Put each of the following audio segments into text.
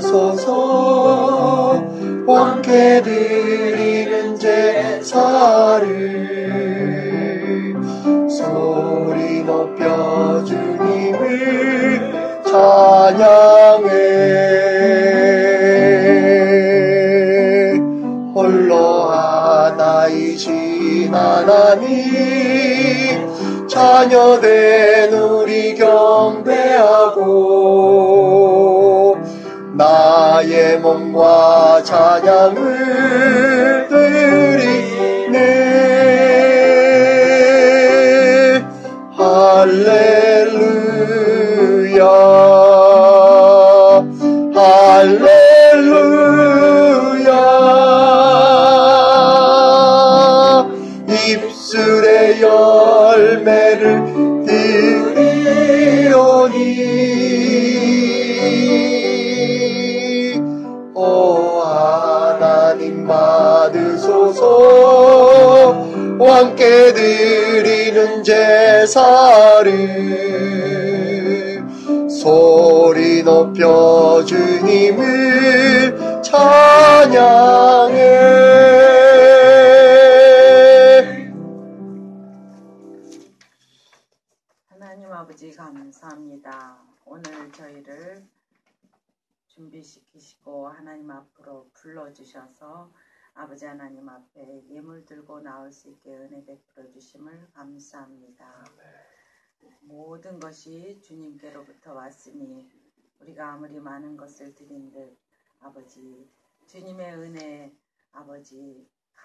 받으소서. 왕께 드리는 제사를 소리 높여 주님을 찬양해. 홀로 하나이신 하나님 자녀된 우리 경배하고 나의 몸과 찬양을 드리네. 할렐루야 할렐루야. 입술의 열매를 드리오니 오 하나님 받으소서. 왕께 드리는 제사를 소리 높여 주님을 찬양해. 하나님 아버지 감사합니다. 오늘 저희를 준비시키시고 하나님 앞으로 불러주셔서 아버지 하나님 앞에 예물 들고 나올 수 있게 은혜 베풀어 주심을 감사합니다. 모든 것이 주님께로부터 왔으니 우리가 아무리 많은 것을 드린들 아버지 주님의 은혜 아버지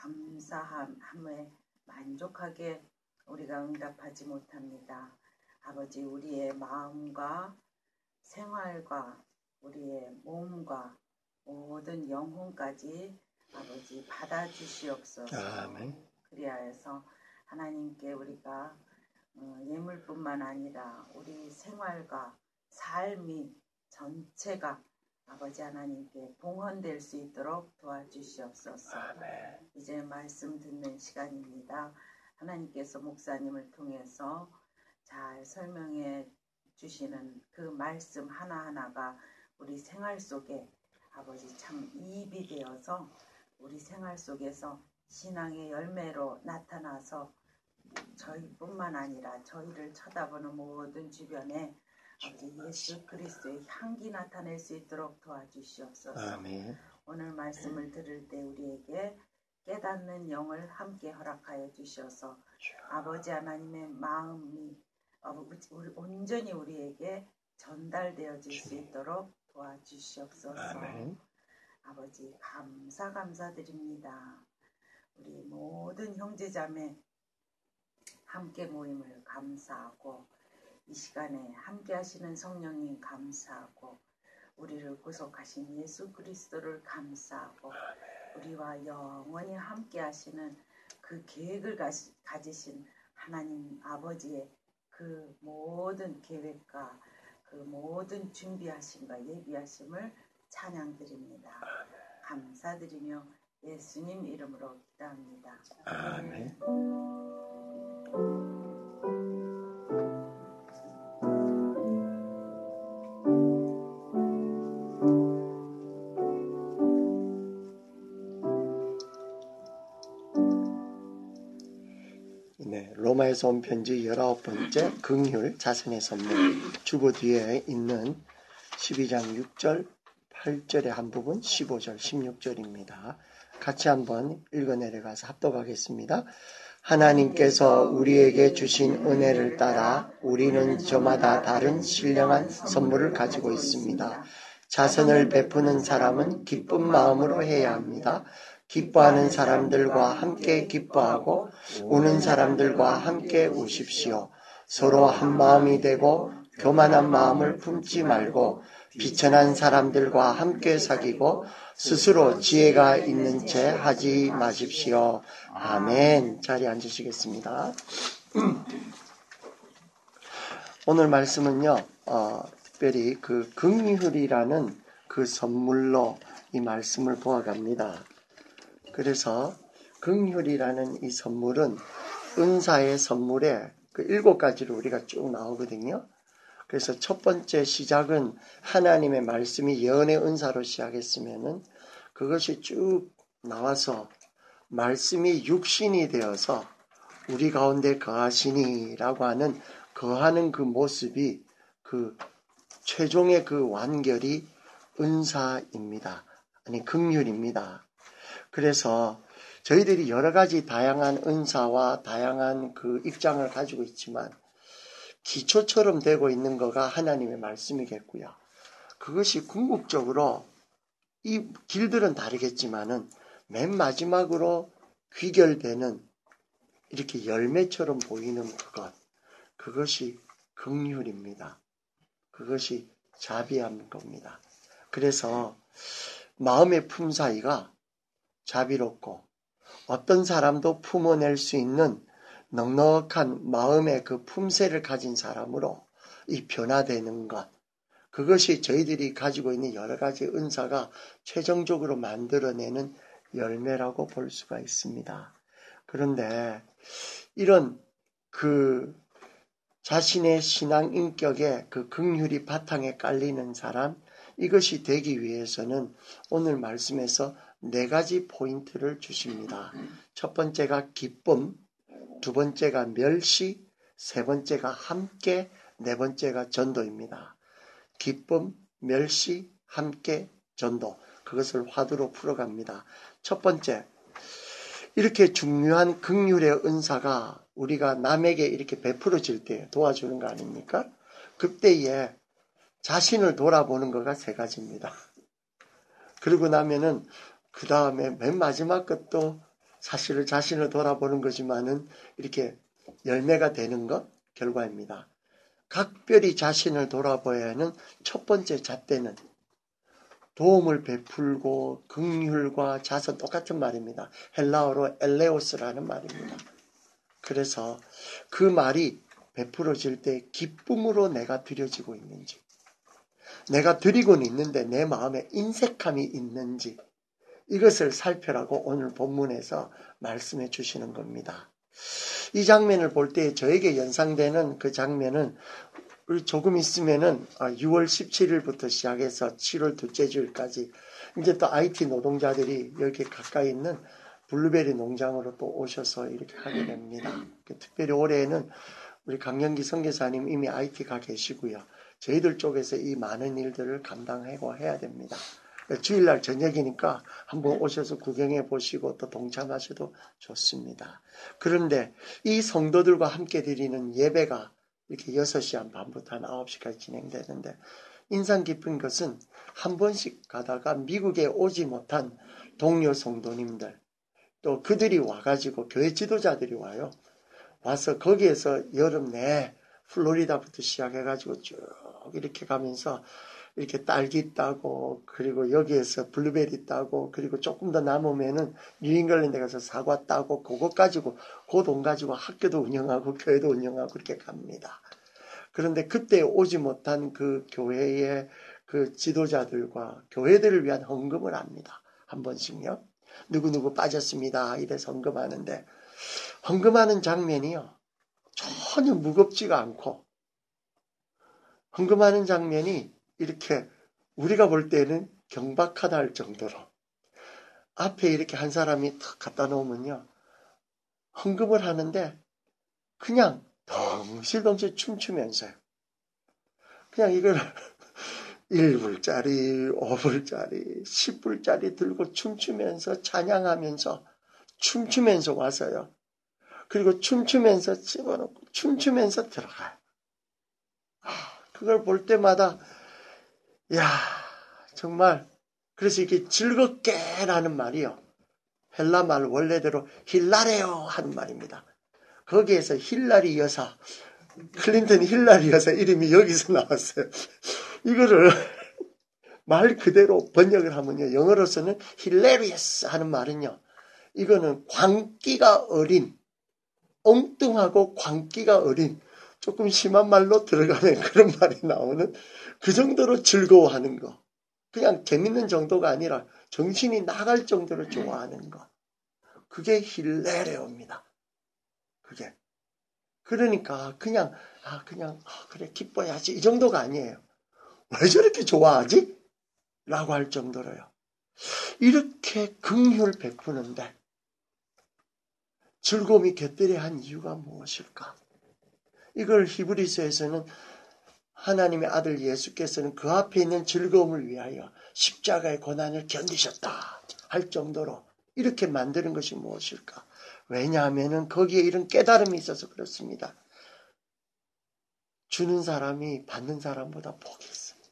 감사함에 만족하게 우리가 응답하지 못합니다. 아버지 우리의 마음과 생활과 우리의 몸과 모든 영혼까지 아버지 받아주시옵소서. 아멘. 그리하여서 하나님께 우리가 예물뿐만 아니라 우리 생활과 삶이 전체가 아버지 하나님께 봉헌될 수 있도록 도와주시옵소서. 아멘. 이제 말씀 듣는 시간입니다. 하나님께서 목사님을 통해서 잘 설명해 주시는 그 말씀 하나하나가 우리 생활 속에 아버지 참 이입이 되어서 우리 생활 속에서 신앙의 열매로 나타나서 저희뿐만 아니라 저희를 쳐다보는 모든 주변에 아버지 예수 그리스도의 향기 나타낼 수 있도록 도와주시옵소서. 아멘. 오늘 말씀을 들을 때 우리에게 깨닫는 영을 함께 허락하여 주셔서 아버지 하나님의 마음이 온전히 우리에게 전달되어질 수 있도록 도와주시옵소서. 아멘. 아버지 감사드립니다. 우리 모든 형제자매 함께 모임을 감사하고 이 시간에 함께 하시는 성령님 감사하고 우리를 구속하신 예수 그리스도를 감사하고 우리와 영원히 함께 하시는 그 계획을 가지신 하나님 아버지의 그 모든 계획과 그 모든 준비하심과 예비하심을 찬양드립니다. 감사드리며 예수님 이름으로 기도합니다. 아멘. 네, 로마에서 온 편지 19번째 긍휼 자선의 선물 주보 뒤에 있는 12장 6절 8절의 한 부분 15절 16절입니다. 같이 한번 읽어내려가서 합독하겠습니다. 하나님께서 우리에게 주신 은혜를 따라 우리는 저마다 다른 신령한 선물을 가지고 있습니다. 자선을 베푸는 사람은 기쁜 마음으로 해야 합니다. 기뻐하는 사람들과 함께 기뻐하고 우는 사람들과 함께 우십시오. 서로 한 마음이 되고 교만한 마음을 품지 말고 비천한 사람들과 함께 사귀고 스스로 지혜가 있는 채 하지 마십시오. 아멘. 자리에 앉으시겠습니다. 오늘 말씀은요, 특별히 그 긍휼이라는 그 선물로 이 말씀을 보아갑니다. 그래서 긍휼이라는 이 선물은 은사의 선물에 그 7가지로 우리가 쭉 나오거든요. 그래서 첫 번째 시작은 하나님의 말씀이 예언의 은사로 시작했으면은 그것이 쭉 나와서 말씀이 육신이 되어서 우리 가운데 거하시니라고 하는 거하는 그 모습이 그 최종의 그 완결이 은사입니다. 아니 긍휼입니다. 그래서 저희들이 여러 가지 다양한 은사와 다양한 그 입장을 가지고 있지만 기초처럼 되고 있는 거가 하나님의 말씀이겠고요. 그것이 궁극적으로 이 길들은 다르겠지만은 맨 마지막으로 귀결되는 이렇게 열매처럼 보이는 그것이 긍휼입니다. 그것이 자비한 겁니다. 그래서 마음의 품사이가 자비롭고 어떤 사람도 품어낼 수 있는 넉넉한 마음의 그 품새를 가진 사람으로 이 변화되는 것, 그것이 저희들이 가지고 있는 여러 가지 은사가 최종적으로 만들어내는 열매라고 볼 수가 있습니다. 그런데 이런 그 자신의 신앙 인격에 그 긍휼이 바탕에 깔리는 사람, 이것이 되기 위해서는 오늘 말씀에서 4가지 포인트를 주십니다. 첫 번째가 기쁨, 두 번째가 멸시, 세 번째가 함께, 네 번째가 전도입니다. 기쁨, 멸시, 함께, 전도. 그것을 화두로 풀어갑니다. 첫 번째, 이렇게 중요한 긍휼의 은사가 우리가 남에게 이렇게 베풀어질 때 도와주는 거 아닙니까? 그때에 자신을 돌아보는 거가 3가지입니다. 그러고 나면은 그 다음에 맨 마지막 것도 사실은 자신을 돌아보는 거지만은 이렇게 열매가 되는 것 결과입니다. 각별히 자신을 돌아봐야 하는 첫 번째 잣대는 도움을 베풀고 긍휼과 자선 똑같은 말입니다. 헬라어로 엘레오스라는 말입니다. 그래서 그 말이 베풀어질 때 기쁨으로 내가 드려지고 있는지, 내가 드리고는 있는데 내 마음에 인색함이 있는지, 이것을 살펴라고 오늘 본문에서 말씀해 주시는 겁니다. 이 장면을 볼 때 저에게 연상되는 그 장면은 조금 있으면은 6월 17일부터 시작해서 7월 둘째 주일까지 이제 또 IT 노동자들이 여기 가까이 있는 블루베리 농장으로 또 오셔서 이렇게 하게 됩니다. 특별히 올해에는 우리 강영기 선교사님 이미 IT 가 계시고요. 저희들 쪽에서 이 많은 일들을 감당하고 해야 됩니다. 주일날 저녁이니까 한번 오셔서 구경해 보시고 또 동참하셔도 좋습니다. 그런데 이 성도들과 함께 드리는 예배가 이렇게 6시 한 반부터 한 9시까지 진행되는데 인상 깊은 것은 한 번씩 가다가 미국에 오지 못한 동료 성도님들, 또 그들이 와가지고 교회 지도자들이 와요. 와서 거기에서 여름 내 플로리다부터 시작해가지고 쭉 이렇게 가면서 이렇게 딸기 따고, 그리고 여기에서 블루베리 따고, 그리고 조금 더 남으면은 뉴잉글랜드 가서 사과 따고, 그것 가지고, 그 돈 가지고 학교도 운영하고, 교회도 운영하고, 그렇게 갑니다. 그런데 그때 오지 못한 그 교회의 그 지도자들과 교회들을 위한 헌금을 합니다. 한 번씩요. 누구누구 빠졌습니다. 이래서 헌금하는데, 헌금하는 장면이요. 전혀 무겁지가 않고, 헌금하는 장면이 이렇게 우리가 볼 때는 경박하다 할 정도로 앞에 이렇게 한 사람이 탁 갖다 놓으면요. 헌금을 하는데 그냥 덩실덩실 춤추면서요. 그냥 이걸 1불짜리, 5불짜리, 10불짜리 들고 춤추면서 찬양하면서 춤추면서 와서요. 그리고 춤추면서 집어넣고 춤추면서 들어가요. 그걸 볼 때마다 야, 정말 그래서 이렇게 즐겁게라는 말이요. 헬라 말 원래대로 힐라레오 하는 말입니다. 거기에서 힐라리 여사, 클린턴 힐라리 여사 이름이 여기서 나왔어요. 이거를 말 그대로 번역을 하면요. 영어로서는 hilarious 하는 말은요. 이거는 광기가 어린, 엉뚱하고 광기가 어린, 조금 심한 말로 들어가는 그런 말이 나오는 그 정도로 즐거워하는 거. 그냥 재밌는 정도가 아니라 정신이 나갈 정도로 좋아하는 거. 그게 힐레레오입니다. 그게. 그러니까 그냥 그냥 그래 기뻐야지 이 정도가 아니에요. 왜 저렇게 좋아하지? 라고 할 정도로요. 이렇게 긍휼 베푸는데 즐거움이 곁들여 한 이유가 무엇일까? 이걸 히브리서에서는 하나님의 아들 예수께서는 그 앞에 있는 즐거움을 위하여 십자가의 고난을 견디셨다 할 정도로 이렇게 만드는 것이 무엇일까? 왜냐하면 거기에 이런 깨달음이 있어서 그렇습니다. 주는 사람이 받는 사람보다 복이 있습니다.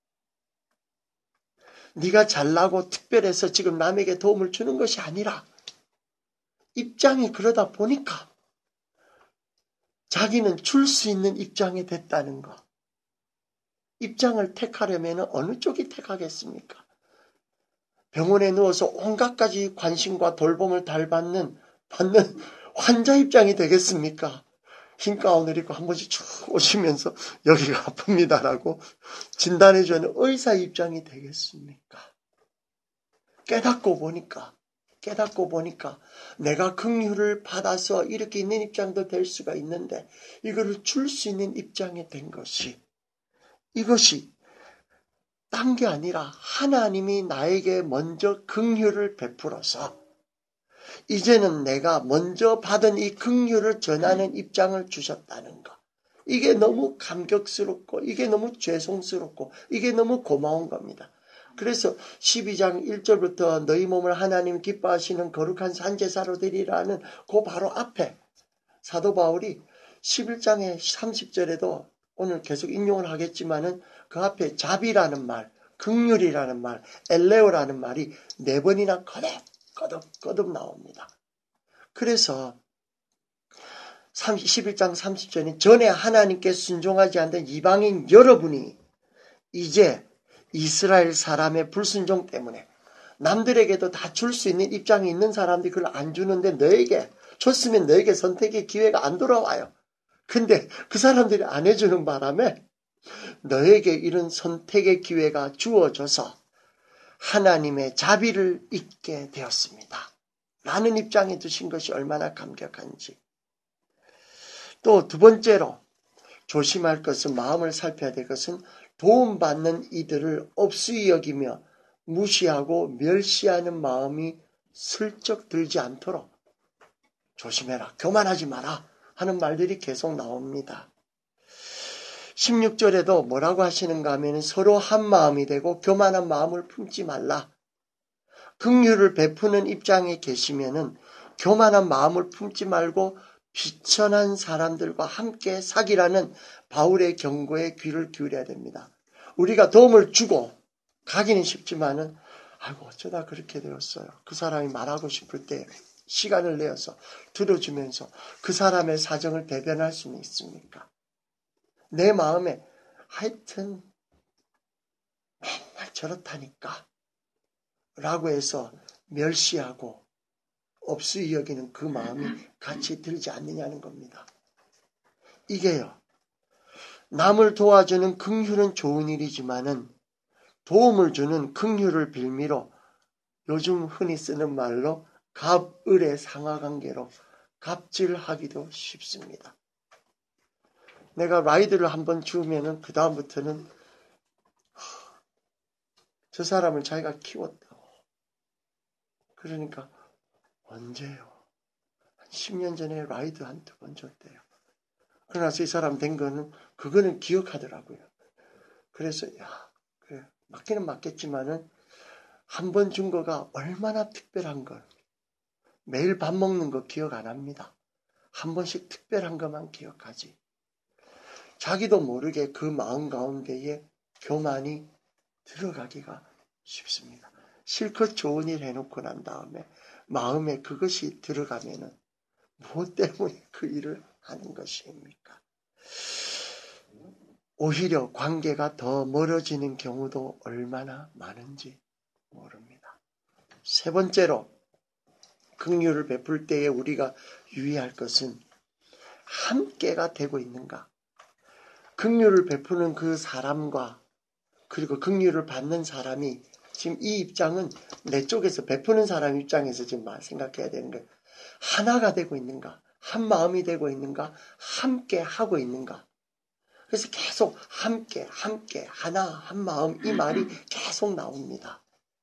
네가 잘나고 특별해서 지금 남에게 도움을 주는 것이 아니라 입장이 그러다 보니까 자기는 줄 수 있는 입장에 됐다는 것. 입장을 택하려면 어느 쪽이 택하겠습니까? 병원에 누워서 온갖 가지 관심과 돌봄을 받는 환자 입장이 되겠습니까? 흰 가운을 입고 한 번씩 쭉 오시면서 여기가 아픕니다라고 진단해주는 의사 입장이 되겠습니까? 깨닫고 보니까 내가 긍휼을 받아서 이렇게 있는 입장도 될 수가 있는데 이거를 줄 수 있는 입장에 된 것이 이것이 딴 게 아니라 하나님이 나에게 먼저 긍휼을 베풀어서 이제는 내가 먼저 받은 이 긍휼을 전하는 입장을 주셨다는 것. 이게 너무 감격스럽고 이게 너무 죄송스럽고 이게 너무 고마운 겁니다. 그래서 12장 1절부터 너희 몸을 하나님 기뻐하시는 거룩한 산제사로 드리라는 그 바로 앞에 사도 바울이 11장의 30절에도 오늘 계속 인용을 하겠지만은 그 앞에 자비라는 말, 긍휼이라는 말, 엘레오라는 말이 4번이나 거듭 나옵니다. 그래서 11장 30절에 전에 하나님께 순종하지 않던 이방인 여러분이 이제 이스라엘 사람의 불순종 때문에 남들에게도 다 줄 수 있는 입장이 있는 사람들이 그걸 안 주는데 너에게 줬으면 너에게 선택의 기회가 안 돌아와요. 근데 그 사람들이 안 해주는 바람에 너에게 이런 선택의 기회가 주어져서 하나님의 자비를 잊게 되었습니다. 라는 입장에 두신 것이 얼마나 감격한지. 또 두 번째로 조심할 것은 마음을 살펴야 될 것은 도움받는 이들을 업수히 여기며 무시하고 멸시하는 마음이 슬쩍 들지 않도록 조심해라, 교만하지 마라 하는 말들이 계속 나옵니다. 16절에도 뭐라고 하시는가 하면 서로 한 마음이 되고 교만한 마음을 품지 말라. 긍휼을 베푸는 입장에 계시면은 교만한 마음을 품지 말고 비천한 사람들과 함께 사귀라는 바울의 경고에 귀를 기울여야 됩니다. 우리가 도움을 주고 가기는 쉽지만은 아이고 어쩌다 그렇게 되었어요. 그 사람이 말하고 싶을 때 시간을 내어서 들어주면서 그 사람의 사정을 대변할 수는 있습니까? 내 마음에 하여튼 맨날 저렇다니까 라고 해서 멸시하고 업수히 여기는 그 마음이 같이 들지 않느냐는 겁니다. 이게요. 남을 도와주는 긍휼은 좋은 일이지만은 도움을 주는 긍휼을 빌미로 요즘 흔히 쓰는 말로 갑을의 상하관계로 갑질하기도 쉽습니다. 내가 라이드를 한번 주면은 그 다음부터는 저 사람을 자기가 키웠다고. 그러니까 언제요? 한 10년 전에 라이드 한두 번 줬대요. 그러나서 이 사람 된 거는 그거는 기억하더라고요. 그래서 그래 맞기는 맞겠지만은 한 번 준 거가 얼마나 특별한 걸. 매일 밥 먹는 거 기억 안 합니다. 한 번씩 특별한 것만 기억하지. 자기도 모르게 그 마음 가운데에 교만이 들어가기가 쉽습니다. 실컷 좋은 일 해놓고 난 다음에 마음에 그것이 들어가면은 무엇 때문에 그 일을 하는 것입니까? 오히려 관계가 더 멀어지는 경우도 얼마나 많은지 모릅니다. 세 번째로 긍휼을 베풀 때에 우리가 유의할 것은 함께가 되고 있는가? 긍휼을 베푸는 그 사람과 그리고 긍휼을 받는 사람이 지금 이 입장은 내 쪽에서 베푸는 사람 입장에서 지금 생각해야 되는 거예요. 하나가 되고 있는가? 한 마음이 되고 있는가? 함께 하고 있는가? 그래서 계속 함께 하나 한 마음 이 말이 계속 나옵니다.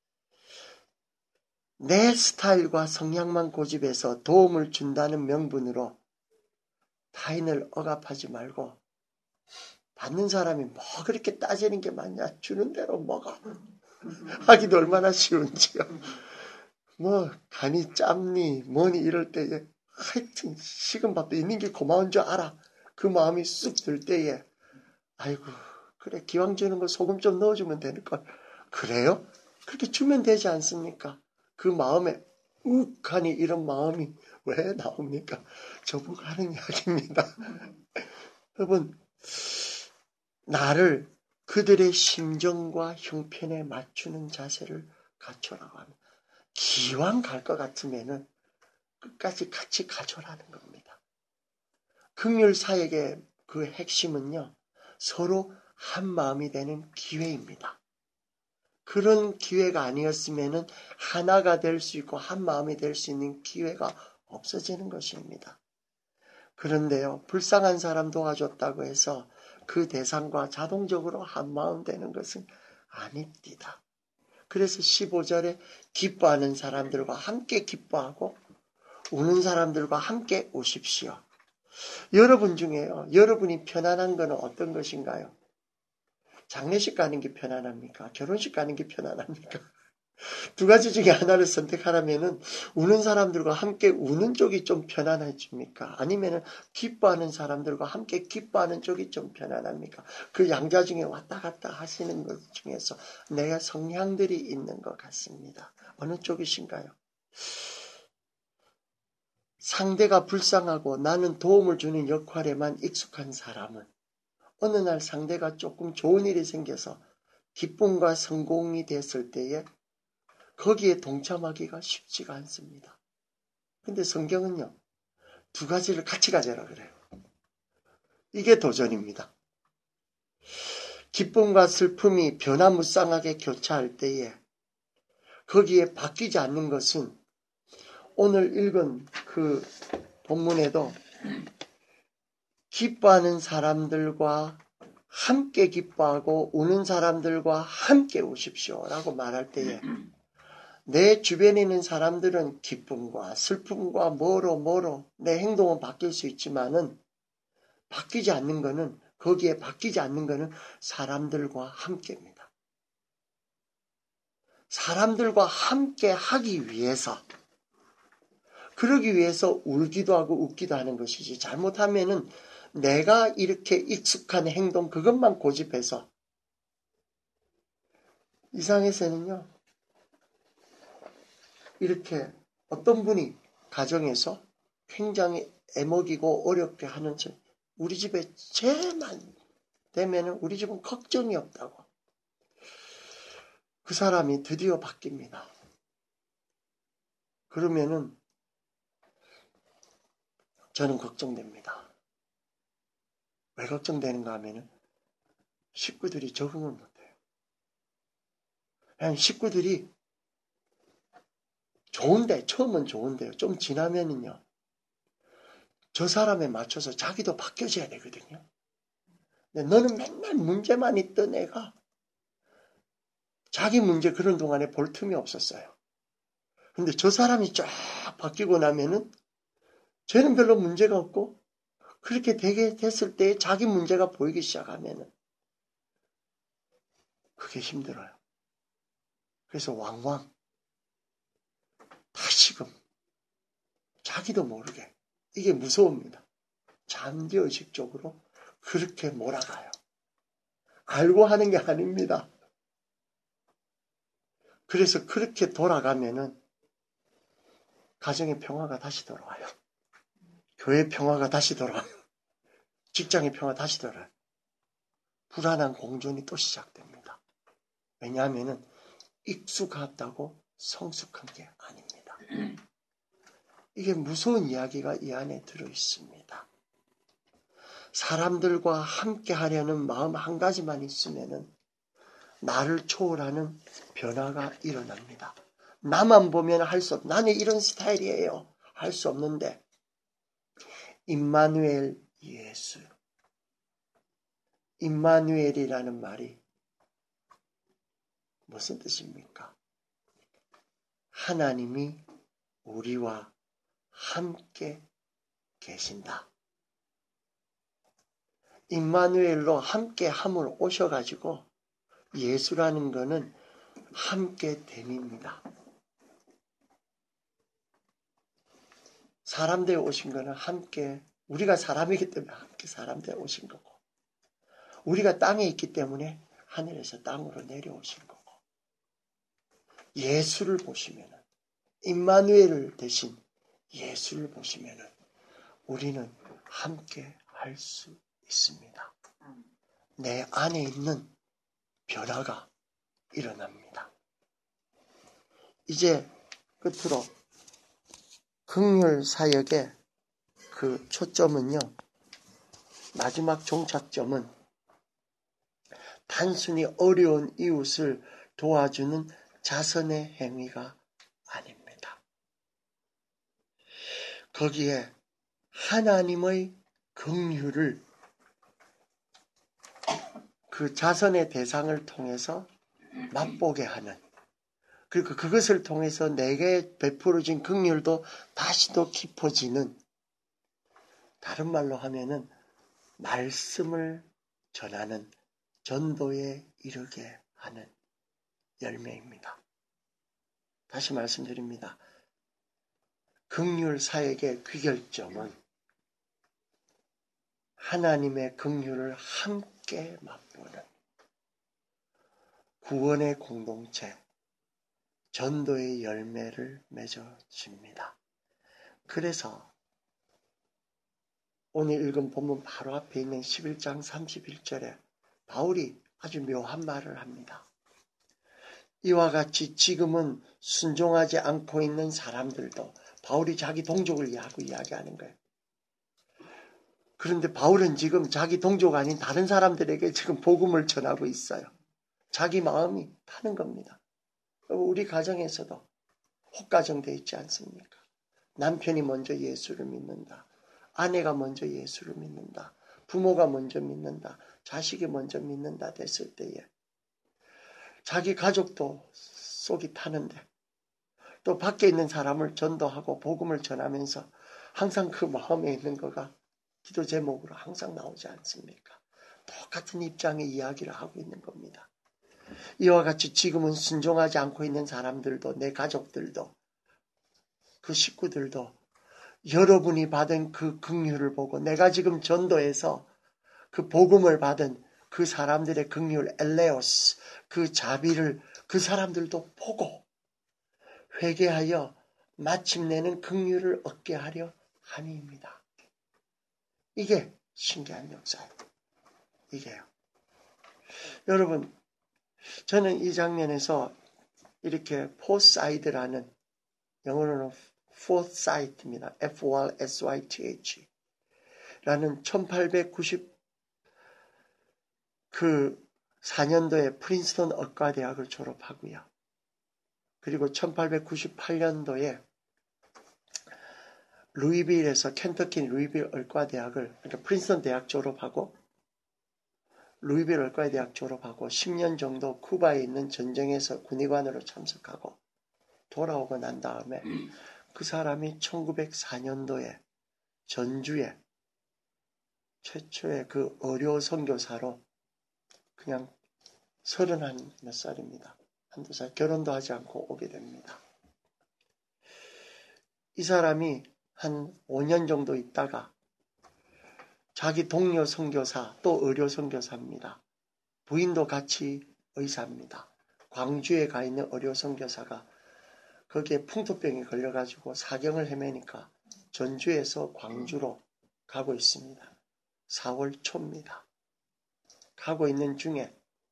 내 스타일과 성향만 고집해서 도움을 준다는 명분으로 타인을 억압하지 말고 받는 사람이 뭐 그렇게 따지는 게 많냐. 주는 대로 먹어. 하기도 얼마나 쉬운지요. 뭐 간이 짭니 뭐니 이럴 때에 하여튼 식은 밥도 있는 게 고마운 줄 알아. 그 마음이 쑥 들 때에 아이고 그래 기왕 주는 거 소금 좀 넣어주면 되는걸. 그래요? 그렇게 주면 되지 않습니까? 그 마음에 욱하니 이런 마음이 왜 나옵니까? 저보고 하는 이야기입니다. 여러분 나를 그들의 심정과 형편에 맞추는 자세를 갖추라고 합니다. 기왕 갈 것 같으면은 끝까지 같이 가져라는 겁니다. 긍휼 사역의 그 핵심은요, 서로 한 마음이 되는 기회입니다. 그런 기회가 아니었으면은 하나가 될 수 있고 한 마음이 될 수 있는 기회가 없어지는 것입니다. 그런데요, 불쌍한 사람 도와줬다고 해서 그 대상과 자동적으로 한 마음 되는 것은 아닙니다. 그래서 15절에 기뻐하는 사람들과 함께 기뻐하고 우는 사람들과 함께 우십시오. 여러분 중에요. 여러분이 편안한 것은 어떤 것인가요? 장례식 가는 게 편안합니까? 결혼식 가는 게 편안합니까? 두 가지 중에 하나를 선택하라면은 우는 사람들과 함께 우는 쪽이 좀 편안해집니까? 아니면은 기뻐하는 사람들과 함께 기뻐하는 쪽이 좀 편안합니까? 그 양자 중에 왔다 갔다 하시는 것 중에서 내가 성향들이 있는 것 같습니다. 어느 쪽이신가요? 상대가 불쌍하고 나는 도움을 주는 역할에만 익숙한 사람은 어느 날 상대가 조금 좋은 일이 생겨서 기쁨과 성공이 됐을 때에 거기에 동참하기가 쉽지가 않습니다. 근데 성경은요, 두 가지를 같이 가져라 그래요. 이게 도전입니다. 기쁨과 슬픔이 변화무쌍하게 교차할 때에 거기에 바뀌지 않는 것은 오늘 읽은 그 본문에도 기뻐하는 사람들과 함께 기뻐하고 우는 사람들과 함께 우십시오 라고 말할 때에 내 주변에 있는 사람들은 기쁨과 슬픔과 뭐로 내 행동은 바뀔 수 있지만은 바뀌지 않는 거는 거기에 바뀌지 않는 거는 사람들과 함께입니다. 사람들과 함께 하기 위해서 그러기 위해서 울기도 하고 웃기도 하는 것이지 잘못하면은 내가 이렇게 익숙한 행동 그것만 고집해서 이상해서는요. 이렇게 어떤 분이 가정에서 굉장히 애먹이고 어렵게 하는 우리 집에 쟤만 되면은 우리 집은 걱정이 없다고. 그 사람이 드디어 바뀝니다. 그러면은 저는 걱정됩니다. 왜 걱정되는가 하면은 식구들이 적응을 못해요. 그냥 식구들이 좋은데 처음은 좋은데요. 좀 지나면은요. 저 사람에 맞춰서 자기도 바뀌어져야 되거든요. 근데 너는 맨날 문제만 있던 애가 자기 문제 그런 동안에 볼 틈이 없었어요. 근데 저 사람이 쫙 바뀌고 나면은 쟤는 별로 문제가 없고 그렇게 되게 됐을 때 자기 문제가 보이기 시작하면은 그게 힘들어요. 그래서 왕왕 다시금 자기도 모르게 이게 무서웁니다. 잠재의식 쪽으로 그렇게 몰아가요. 알고 하는 게 아닙니다. 그래서 그렇게 돌아가면은 가정의 평화가 다시 돌아와요. 교회 평화가 다시 돌아와요. 직장의 평화 다시 돌아와요. 불안한 공존이 또 시작됩니다. 왜냐하면은 익숙하다고 성숙한 게 아닙니다. 이게 무서운 이야기가 이 안에 들어있습니다. 사람들과 함께 하려는 마음 한 가지만 있으면은 나를 초월하는 변화가 일어납니다. 나만 보면 할 수 없, 나는 이런 스타일이에요. 할 수 없는데 임마누엘 예수 임마누엘이라는 말이 무슨 뜻입니까? 하나님이 우리와 함께 계신다. 임마누엘로 함께 함을 오셔가지고 예수라는 것은 함께 됨입니다. 사람 되어 오신 것은 함께, 우리가 사람이기 때문에 함께 사람 되어 오신 거고, 우리가 땅에 있기 때문에 하늘에서 땅으로 내려오신 거고, 예수를 보시면은, 임마누엘을 대신 예수를 보시면은 우리는 함께 할 수 있습니다. 내 안에 있는 변화가 일어납니다. 이제 끝으로 긍휼 사역의 그 초점은요, 마지막 종착점은 단순히 어려운 이웃을 도와주는 자선의 행위가 아닙니다. 거기에 하나님의 긍휼을 그 자선의 대상을 통해서 맛보게 하는, 그리고 그것을 통해서 내게 베풀어진 긍휼도 다시 더 깊어지는, 다른 말로 하면은 말씀을 전하는 전도에 이르게 하는 열매입니다. 다시 말씀드립니다. 긍휼 사역의 귀결점은 하나님의 긍휼을 함께 맛보는 구원의 공동체, 전도의 열매를 맺어집니다. 그래서 오늘 읽은 본문 바로 앞에 있는 11장 31절에 바울이 아주 묘한 말을 합니다. 이와 같이 지금은 순종하지 않고 있는 사람들도, 바울이 자기 동족을 이야기하는 거예요. 그런데 바울은 지금 자기 동족 아닌 다른 사람들에게 지금 복음을 전하고 있어요. 자기 마음이 타는 겁니다. 우리 가정에서도 혹가정되어 있지 않습니까? 남편이 먼저 예수를 믿는다. 아내가 먼저 예수를 믿는다. 부모가 먼저 믿는다. 자식이 먼저 믿는다 됐을 때에 자기 가족도 속이 타는데, 또 밖에 있는 사람을 전도하고 복음을 전하면서 항상 그 마음에 있는 거가 기도 제목으로 항상 나오지 않습니까? 똑같은 입장의 이야기를 하고 있는 겁니다. 이와 같이 지금은 순종하지 않고 있는 사람들도, 내 가족들도, 그 식구들도 여러분이 받은 그 긍휼을 보고, 내가 지금 전도해서 그 복음을 받은 그 사람들의 긍휼, 엘레오스, 그 자비를 그 사람들도 보고 회개하여 마침내는 긍휼을 얻게 하려 함입니다. 이게 신기한 역사예요. 이게요. 여러분, 저는 이 장면에서 이렇게 포사이드라는, 영어로는 forthsight입니다. F-O-R-S-Y-T-H 라는 1894년도에 프린스턴 의과대학을 졸업하고요. 그리고 1898년도에 루이빌에서 켄터키 루이빌 의과대학을, 그러니까 프린스턴 대학 졸업하고 루이빌 의과대학 졸업하고 10년 정도 쿠바에 있는 전쟁에서 군의관으로 참석하고 돌아오고 난 다음에 그 사람이 1904년도에 전주에 최초의 그 의료 선교사로 그냥 30몇 살입니다. 한두 살, 결혼도 하지 않고 오게 됩니다. 이 사람이 한 5년 정도 있다가 자기 동료 선교사, 또 의료 선교사입니다. 부인도 같이 의사입니다. 광주에 가 있는 의료 선교사가 거기에 풍토병에 걸려가지고 사경을 헤매니까 전주에서 광주로 가고 있습니다. 4월 초입니다. 가고 있는 중에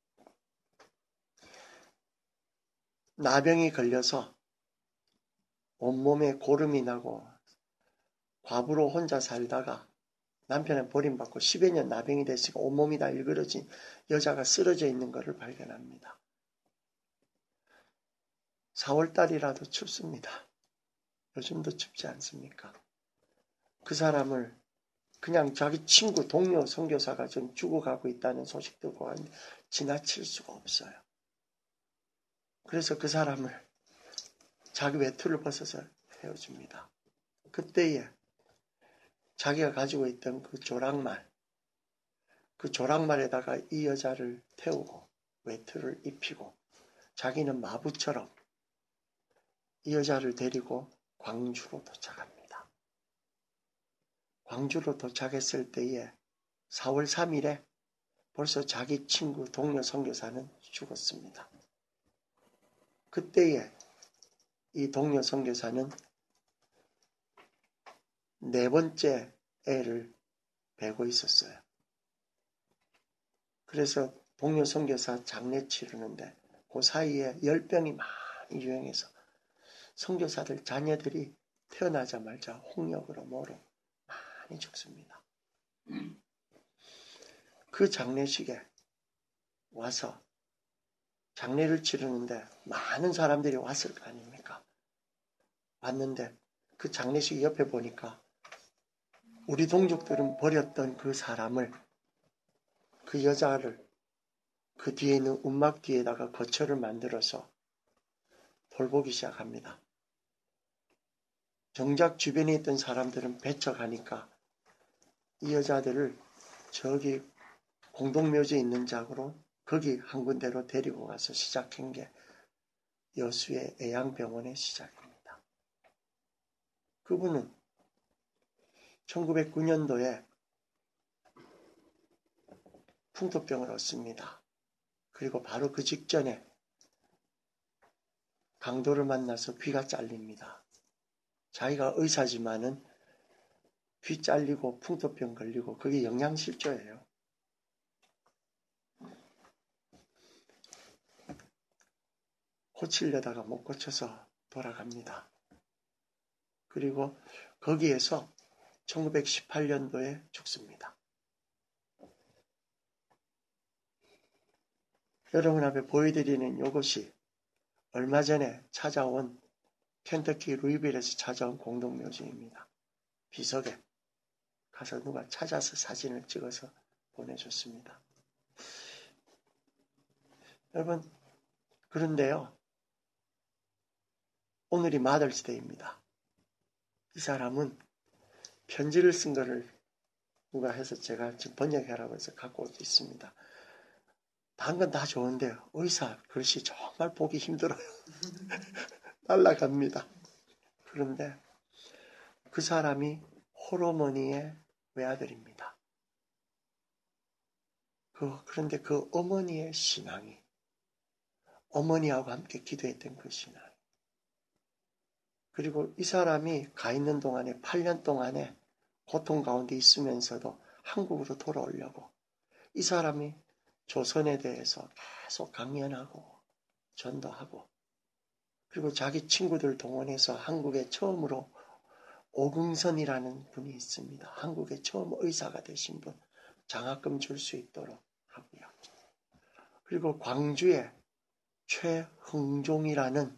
나병이 걸려서 온몸에 고름이 나고 과부로 혼자 살다가 남편은 버림받고 10여 년 나병이 됐으니까 온몸이 다 일그러진 여자가 쓰러져 있는 것을 발견합니다. 4월달이라도 춥습니다. 요즘도 춥지 않습니까? 그 사람을 그냥 자기 친구, 동료 선교사가 좀 죽어가고 있다는 소식 듣고 가는데 지나칠 수가 없어요. 그래서 그 사람을 자기 외투를 벗어서 헤어줍니다. 그때에 자기가 가지고 있던 그 조랑말, 그 조랑말에다가 이 여자를 태우고 외투를 입히고 자기는 마부처럼 이 여자를 데리고 광주로 도착합니다. 광주로 도착했을 때에 4월 3일에 벌써 자기 친구 동료 선교사는 죽었습니다. 그때에 이 동료 선교사는 네 번째 애를 베고 있었어요. 그래서 동료 선교사 장례 치르는데 그 사이에 열병이 많이 유행해서 선교사들 자녀들이 태어나자마자 홍역으로 뭐로 많이 죽습니다. 그 장례식에 와서 장례를 치르는데 많은 사람들이 왔을 거 아닙니까? 왔는데 그 장례식 옆에 보니까 우리 동족들은 버렸던 그 사람을, 그 여자를 그 뒤에 있는 움막 뒤에다가 거처를 만들어서 돌보기 시작합니다. 정작 주변에 있던 사람들은 배척하니까 이 여자들을 저기 공동묘지에 있는 작으로 거기 한 군데로 데리고 가서 시작한 게 여수의 애양병원의 시작입니다. 그분은 1909년도에 풍토병을 얻습니다. 그리고 바로 그 직전에 강도를 만나서 귀가 잘립니다. 자기가 의사지만은 귀 잘리고 풍토병 걸리고 그게 영양실조예요. 고치려다가 못 고쳐서 돌아갑니다. 그리고 거기에서 1918년도에 죽습니다. 여러분 앞에 보여드리는 이것이 얼마 전에 찾아온 켄터키 루이빌에서 찾아온 공동묘지입니다. 비석에 가서 누가 찾아서 사진을 찍어서 보내줬습니다. 여러분, 그런데요, 오늘이 마더스데이입니다. 이 사람은 편지를 쓴 거를 누가 해서 제가 지금 번역해라고 해서 갖고 있습니다. 다른 건 다 좋은데 의사 글씨 정말 보기 힘들어요. 날라갑니다. 그런데 그 사람이 홀어머니의 외아들입니다. 그런데 그 어머니의 신앙이, 어머니하고 함께 기도했던 그 신앙, 그리고 이 사람이 가 있는 동안에 8년 동안에 고통 가운데 있으면서도 한국으로 돌아오려고 이 사람이 조선에 대해서 계속 강연하고 전도하고, 그리고 자기 친구들 동원해서 한국에 처음으로 오긍선이라는 분이 있습니다. 한국에 처음 의사가 되신 분, 장학금 줄 수 있도록 하고요. 그리고 광주에 최흥종이라는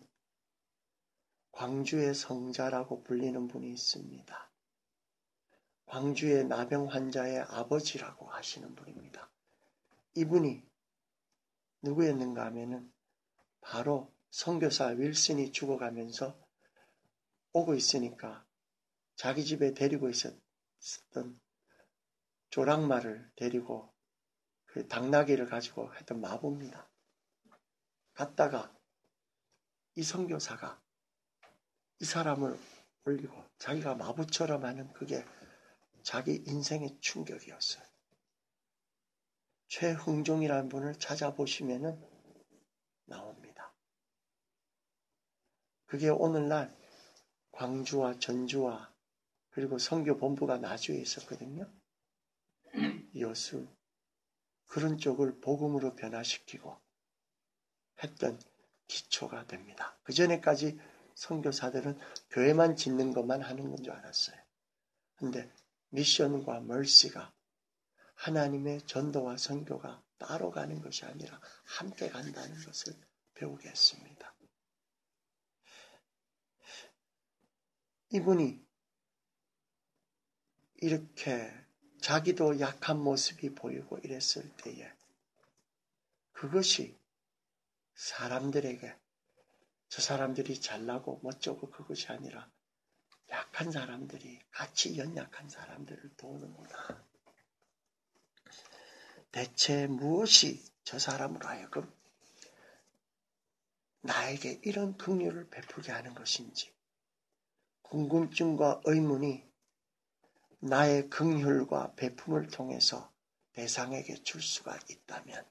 광주의 성자라고 불리는 분이 있습니다. 광주의 나병 환자의 아버지라고 하시는 분입니다. 이분이 누구였는가 하면은 바로 선교사 윌슨이 죽어가면서 오고 있으니까 자기 집에 데리고 있었던 조랑말을 데리고 그 당나귀를 가지고 했던 마부입니다. 갔다가 이 선교사가 이 사람을 올리고 자기가 마부처럼 하는 그게 자기 인생의 충격이었어요. 최흥종이라는 분을 찾아보시면은 나옵니다. 그게 오늘날 광주와 전주와 그리고 선교 본부가 나주에 있었거든요. 여수 그런 쪽을 복음으로 변화시키고 했던 기초가 됩니다. 그 전에까지 선교사들은 교회만 짓는 것만 하는 건 줄 알았어요. 근데 미션과 멀시가 하나님의 전도와 선교가 따로 가는 것이 아니라 함께 간다는 것을 배우게 했습니다. 이분이 이렇게 자기도 약한 모습이 보이고 이랬을 때에 그것이 사람들에게 저 사람들이 잘나고 멋지고 그것이 아니라 약한 사람들이 같이 연약한 사람들을 도우는구나. 대체 무엇이 저 사람으로 하여금 나에게 이런 긍휼을 베풀게 하는 것인지 궁금증과 의문이 나의 긍휼과 베품을 통해서 대상에게 줄 수가 있다면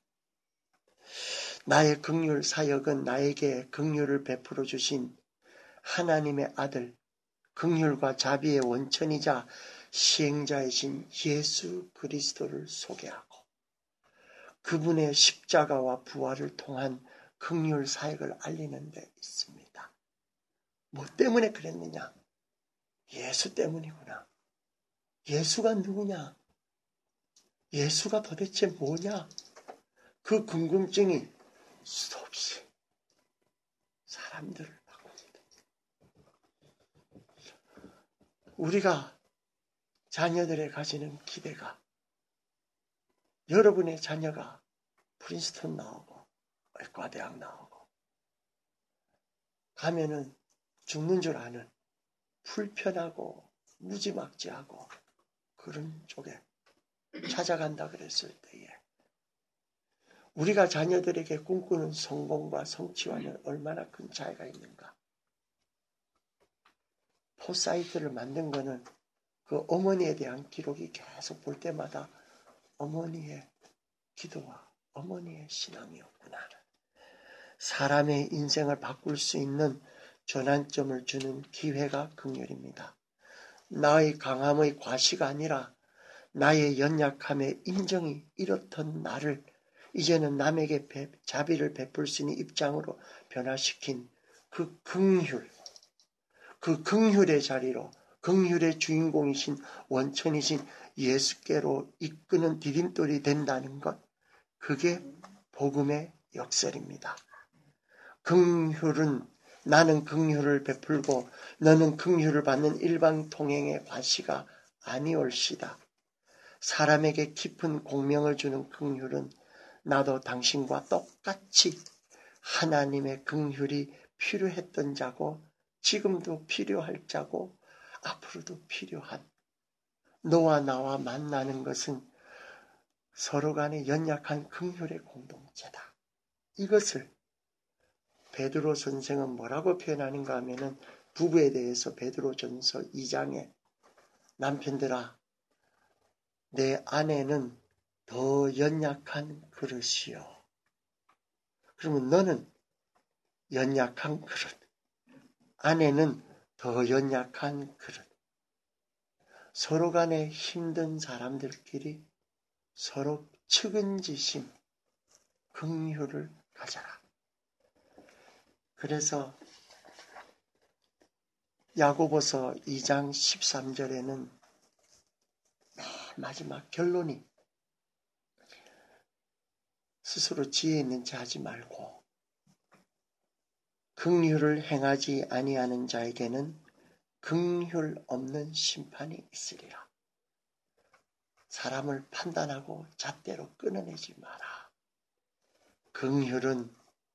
나의 긍휼 사역은 나에게 긍휼을 베풀어 주신 하나님의 아들 긍휼과 자비의 원천이자 시행자이신 예수 그리스도를 소개하고 그분의 십자가와 부활을 통한 긍휼 사역을 알리는 데 있습니다. 뭐 때문에 그랬느냐? 예수 때문이구나. 예수가 누구냐? 예수가 도대체 뭐냐? 그 궁금증이 수도 없이 사람들을 바꿉니다. 우리가 자녀들에 가지는 기대가 여러분의 자녀가 프린스턴 나오고 의과대학 나오고 가면은 죽는 줄 아는 불편하고 무지막지하고 그런 쪽에 찾아간다 그랬을 때에 우리가 자녀들에게 꿈꾸는 성공과 성취와는 얼마나 큰 차이가 있는가. 포사이트를 만든 거는 그 어머니에 대한 기록이 계속 볼 때마다 어머니의 기도와 어머니의 신앙이었구나. 사람의 인생을 바꿀 수 있는 전환점을 주는 기회가 긍휼입니다. 나의 강함의 과시가 아니라 나의 연약함의 인정이 이렇던 나를 이제는 남에게 자비를 베풀 수 있는 입장으로 변화시킨 그 긍휼, 그 긍휼의 자리로 긍휼의 주인공이신 원천이신 예수께로 이끄는 디딤돌이 된다는 것, 그게 복음의 역설입니다. 긍휼은 나는 긍휼을 베풀고 너는 긍휼을 받는 일방통행의 과시가 아니올시다. 사람에게 깊은 공명을 주는 긍휼은 나도 당신과 똑같이 하나님의 긍휼이 필요했던 자고 지금도 필요할 자고 앞으로도 필요한 너와 나와 만나는 것은 서로 간의 연약한 긍휼의 공동체다. 이것을 베드로 선생은 뭐라고 표현하는가 하면은 부부에 대해서 베드로전서 2장에 남편들아 내 아내는 더 연약한 그릇이요. 그러면 너는 연약한 그릇, 아내는 더 연약한 그릇. 서로 간에 힘든 사람들끼리 서로 측은지심, 긍휼을 가져라. 그래서 야고보서 2장 13절에는 맨 마지막 결론이 스스로 지혜 있는 자 하지 말고 긍휼을 행하지 아니하는 자에게는 긍휼 없는 심판이 있으리라. 사람을 판단하고 잣대로 끊어내지 마라. 긍휼은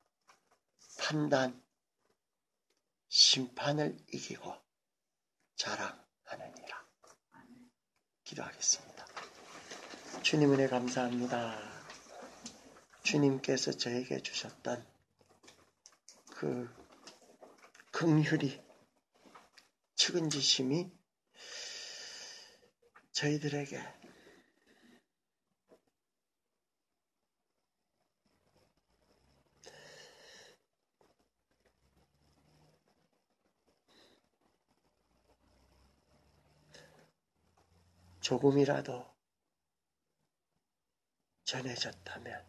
판단, 심판을 이기고 자랑하느니라. 기도하겠습니다. 주님 은혜 감사합니다. 주님께서 저에게 주셨던 그 긍휼이 측은지심이 저희들에게 조금이라도 전해졌다면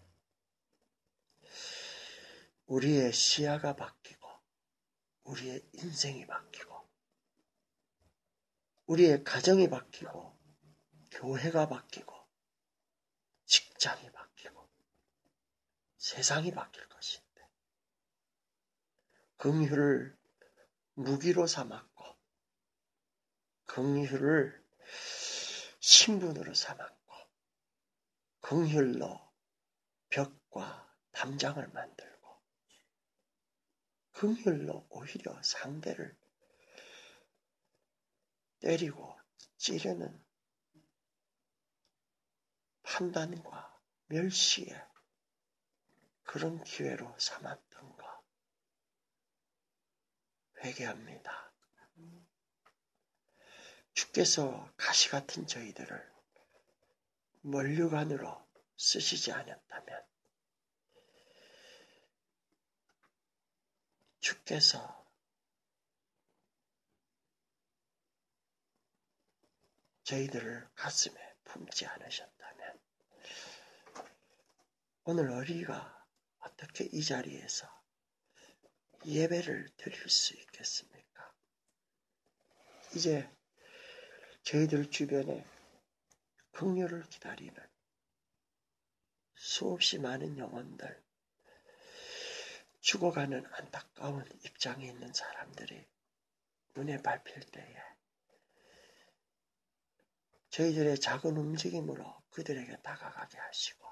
우리의 시야가 바뀌고 우리의 인생이 바뀌고 우리의 가정이 바뀌고 교회가 바뀌고 직장이 바뀌고 세상이 바뀔 것인데 긍휼을 무기로 삼았고 긍휼을 신분으로 삼았고 긍휼로 벽과 담장을 만들고 긍휼로 오히려 상대를 때리고 찌르는 판단과 멸시의 그런 기회로 삼았던가 회개합니다. 주께서 가시 같은 저희들을 면류관으로 쓰시지 않았다면 주께서 저희들을 가슴에 품지 않으셨다면 오늘 우리가 어떻게 이 자리에서 예배를 드릴 수 있겠습니까? 이제 저희들 주변에 긍휼을 기다리는 수없이 많은 영혼들, 죽어가는 안타까운 입장에 있는 사람들이 눈에 밟힐 때에 저희들의 작은 움직임으로 그들에게 다가가게 하시고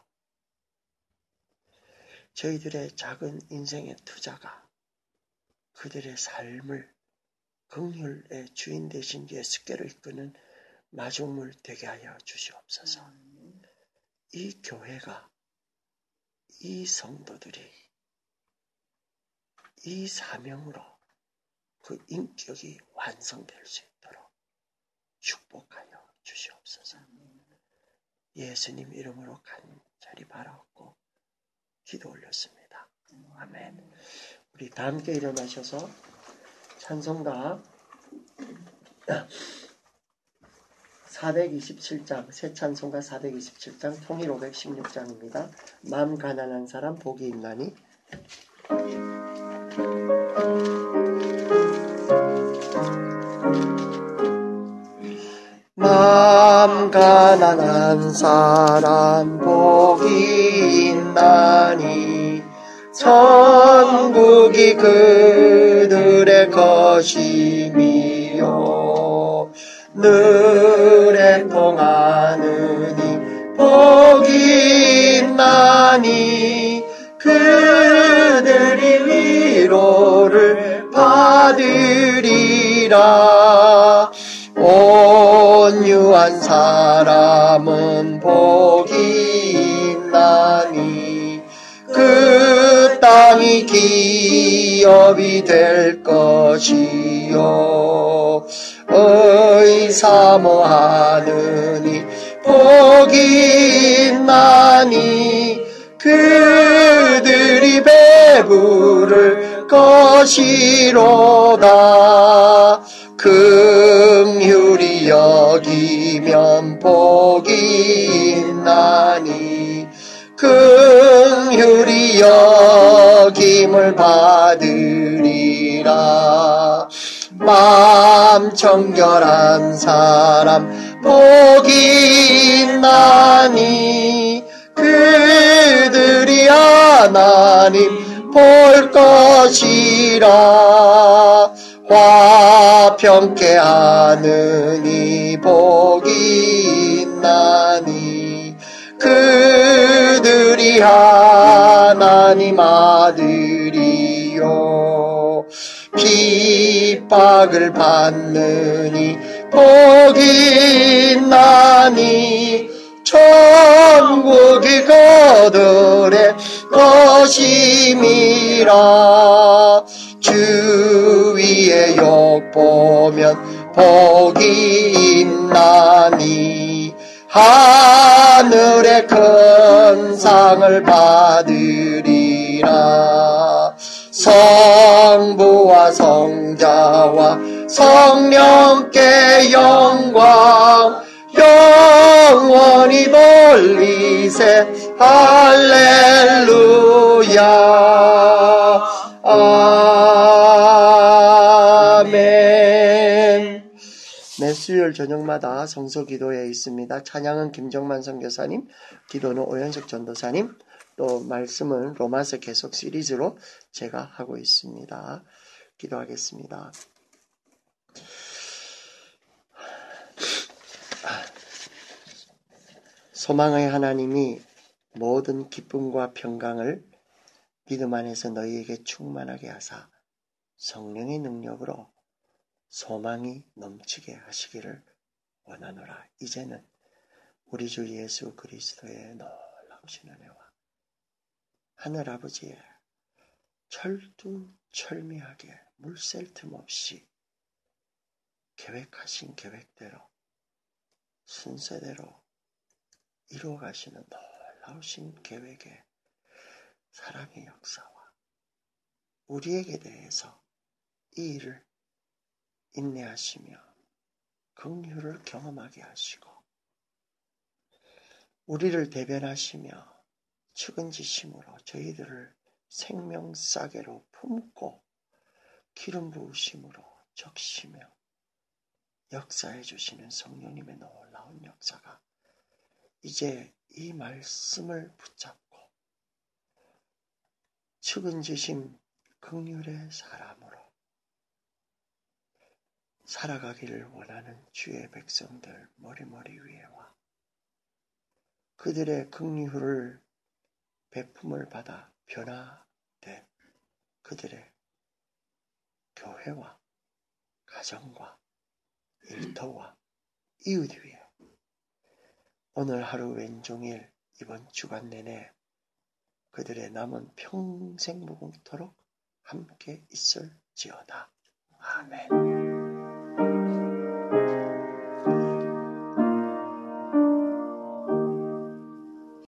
저희들의 작은 인생의 투자가 그들의 삶을 긍휼의 주인 되신 예수께로 이끄는 마중물 되게 하여 주시옵소서. 이 교회가, 이 성도들이 이 사명으로 그 인격이 완성될 수 있도록 축복하여 주시옵소서. 예수님 이름으로 간절히 바라옵고 기도 올렸습니다. 아멘. 우리 다 함께 일어나셔서 찬송가 427장, 새 찬송가 427장, 통일 516장입니다. 마음 가난한 사람 복이 있나니. 마음 가난한 사람 복이 있나니 천국이 그들의 것이미요 늘에 통하느니 복이 있나니 그들이 위로를 받으리라. 온유한 사람은 복이 있나니 그 땅이 기업이 될 것이요 의사모하느니 복이 있나니 그들이 배부를 것이로다. 긍휼히 여기면 복이 있나니 긍휼히 여김을 받으리라. 마음 정결한 사람 복이 있나니 그들이 하나님 볼 것이라. 화평케 하느니 복이 있나니 그들이 하나님 아들이요. 핍박을 받느니 복이 있나니 천국이 그들의 것임이라. 주위의 욕 보면 복이 있나니 하늘의 큰 상을 받으리라. 성부와 성자와 성령께 영광 영원히 돌리세. 할렐루야. 아멘. 매 수요일 저녁마다 성서 기도회에 있습니다. 찬양은 김정만 선교사님, 기도는 오현석 전도사님, 또 말씀은 로마서 계속 시리즈로 제가 하고 있습니다. 기도하겠습니다. 소망의 하나님이 모든 기쁨과 평강을 믿음 안에서 너희에게 충만하게 하사 성령의 능력으로 소망이 넘치게 하시기를 원하노라. 이제는 우리 주 예수 그리스도의 놀라우신 은혜와 하늘아버지의 철두철미하게 물샐 틈 없이 계획하신 계획대로 순서대로 이루어가시는 놀라우신 계획의 사랑의 역사와 우리에게 대해서 이 일을 인내하시며 긍휼을 경험하게 하시고 우리를 대변하시며 측은지심으로 저희들을 생명싸개로 품고 기름 부으심으로 적시며 역사해 주시는 성령님의 놀라운 역사가 이제 이 말씀을 붙잡고 측은지심 긍휼의 사람으로 살아가기를 원하는 주의 백성들 머리머리 위에와 그들의 긍휼을 베품을 받아 변화된 그들의 교회와 가정과 일터와 이웃 위에 오늘 하루 왼종일 이번 주간 내내 그들의 남은 평생 무궁토록 함께 있을지어다. 아멘.